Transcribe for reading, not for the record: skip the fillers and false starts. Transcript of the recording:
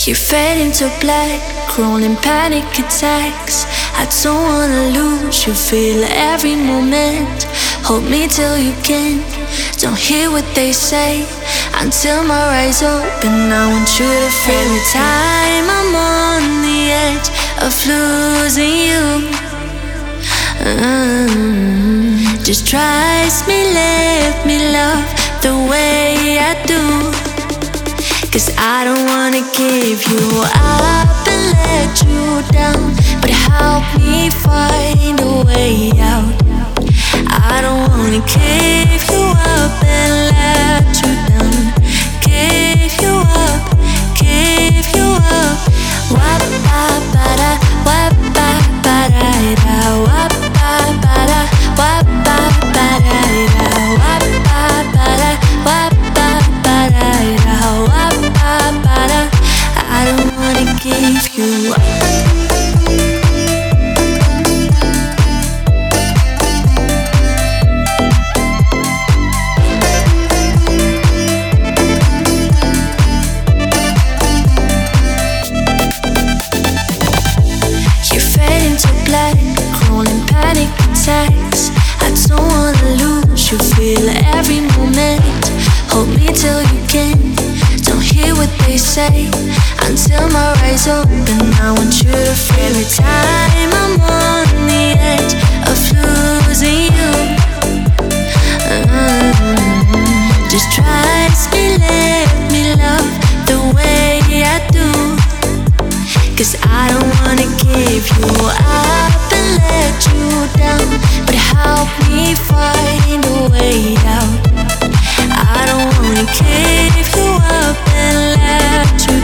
You fade into black, crawling panic attacks. I don't wanna lose you, feel every moment. Hold me till you can. Don't hear what they say until my eyes open. I want you to feel every time I'm on the edge of losing you. Just trust me, let me love the way I do. 'Cause I don't wanna give you up and let you down, but help me find a way out. I don't wanna give you up and let you down. Give you up, give you up. Wap ba ba da, wap ba ba da da, wap ba ba da, wap ba ba da da, wap ba ba da, wap ba ba da da, wap ba ba da. I don't wanna give you up. Crawling panic attacks. I don't wanna lose you, feel every moment. Hold me till you can. Don't hear what they say until my eyes open. I want you to feel every time I'm on the edge of losing you. Just trust me, let me love the way I do. 'Cause I don't wanna give you up and let you down, but help me find a way out. I don't wanna give you up and let you